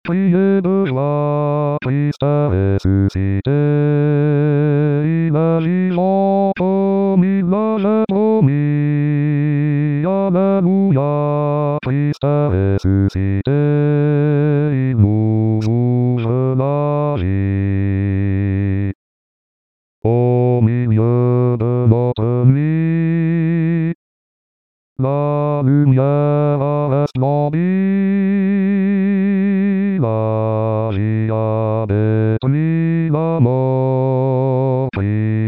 crier de joie, Christ a ressuscité. Imaginons comme il l'avait promis. Alléluia, Christ a ressuscité. Il nous ouvre la vie. Au milieu de notre nuit, la lumière a resplendi, la vie a détruit la mort.